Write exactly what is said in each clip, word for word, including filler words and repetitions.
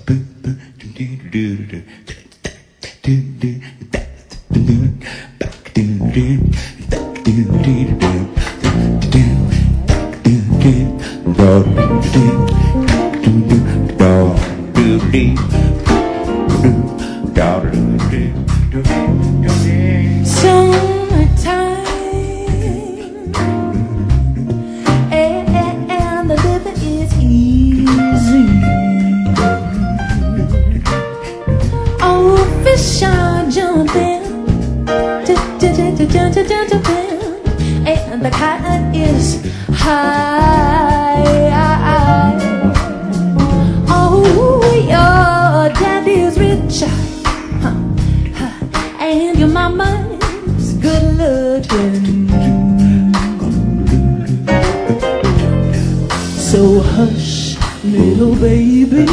Summertime and the living is easy. Oh, fish are jumping, jumping, and the kite is high. Oh, your daddy's rich, and your mama's good looking. So hush, little baby,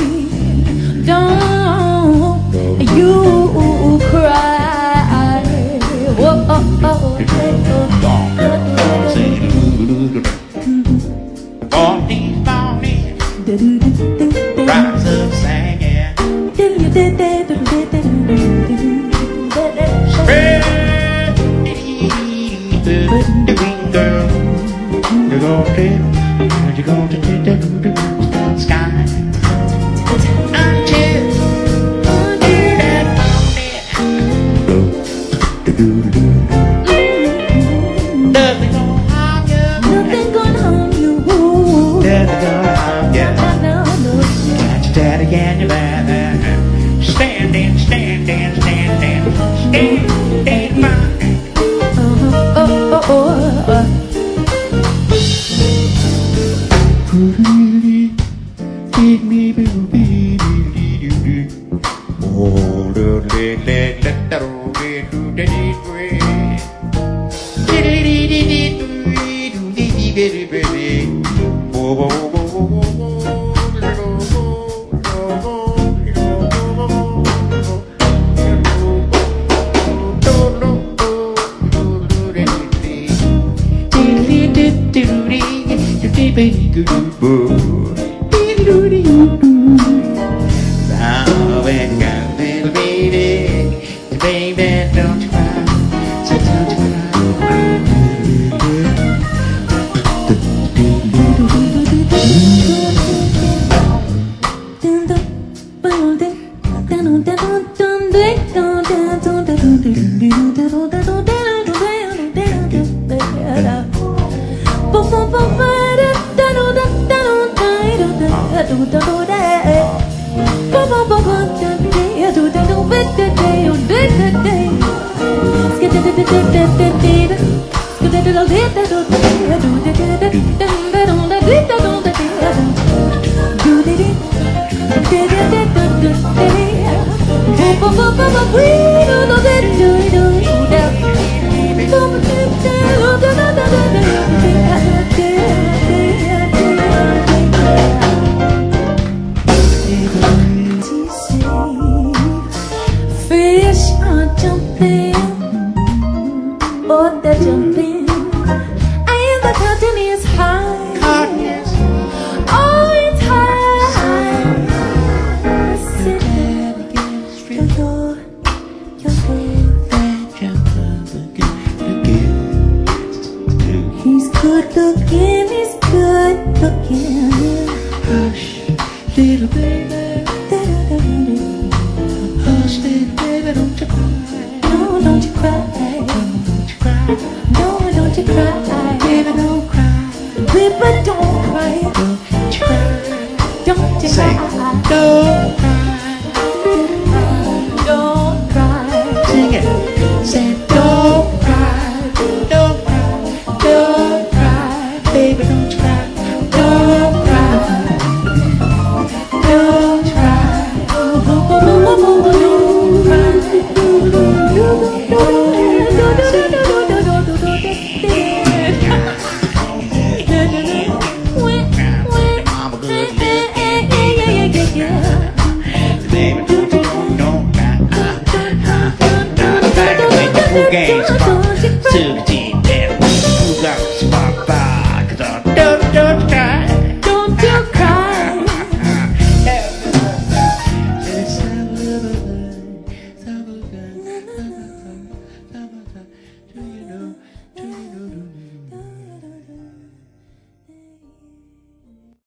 don't you cry. Whoa, oh, oh, Rise up singing. Spread the wing, girl. You're gonna take, you're gonna take the sky until that morning. Nothing gonna harm you. Nothing gonna harm you. Nothing gonna harm you. Got your daddy and your baby standing, standing, standing, standing by. Oh, oh, oh, oh. Take me, baby. Oh, the baby, don't you cry, so don't you cry. Fish are jumping, oh they're jumping, and the curtain is high. Oh, it's high. Sit there against your door, your door. He's good looking, he's good looking. Hush, little baby. Hush, little baby, don't you cry. No, don't you cry. Don't you cry. No, don't you cry. Baby, don't cry. Baby, don't cry. Don't you cry. Don't you Say, cry. don't cry. Don't cry. Sing it. Say, don't cry. Don't cry. Don't cry. Baby, don't you cry. Don't cry. Don't cry. Games,